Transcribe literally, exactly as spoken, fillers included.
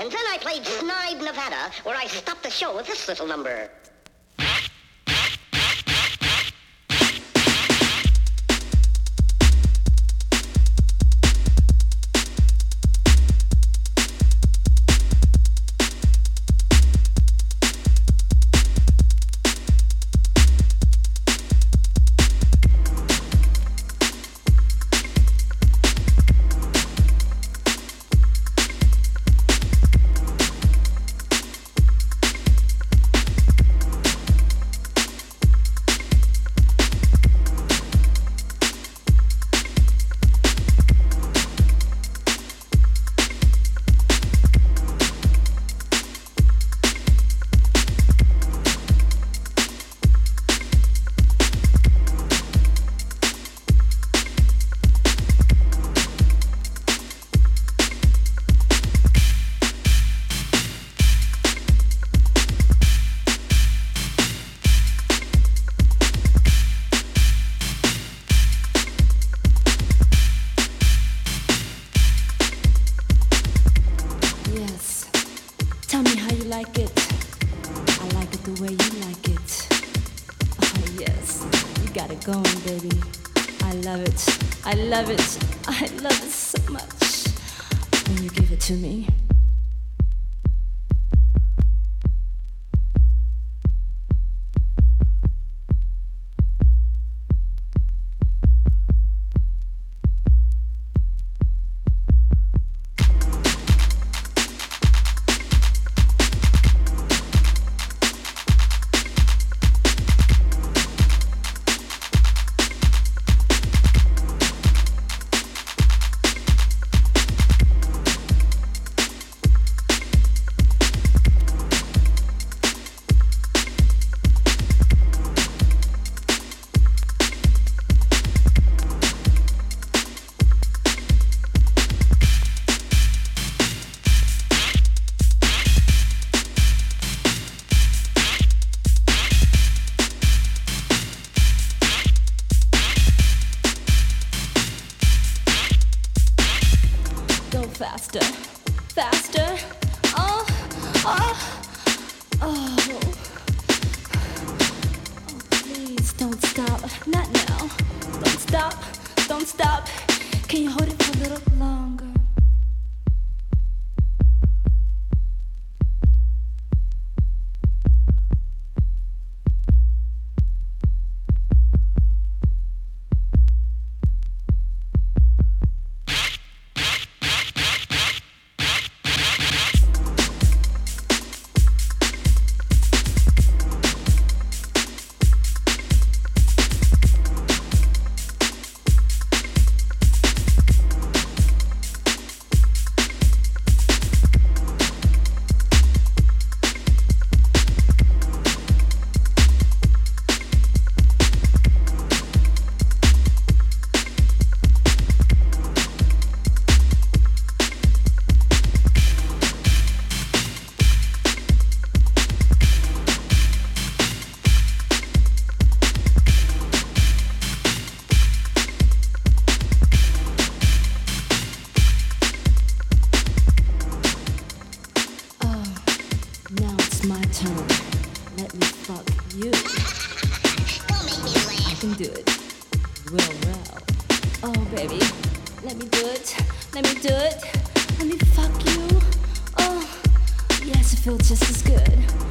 And then I played Snide, Nevada, where I stopped the show with this little number. Tell me how you like it. I like it the way you like it. Oh yes, you got it going, baby. I love it. I love it. I love it so much when you give it to me. Faster, faster, oh, oh, oh, oh, please don't stop, not now, don't stop, don't stop, can you hold it for a little longer? My turn. Let me fuck you. Don't make me laugh. I can do it. Well, well. Oh, baby. Let me do it. Let me do it. Let me fuck you. Oh, yes, it feels just as good.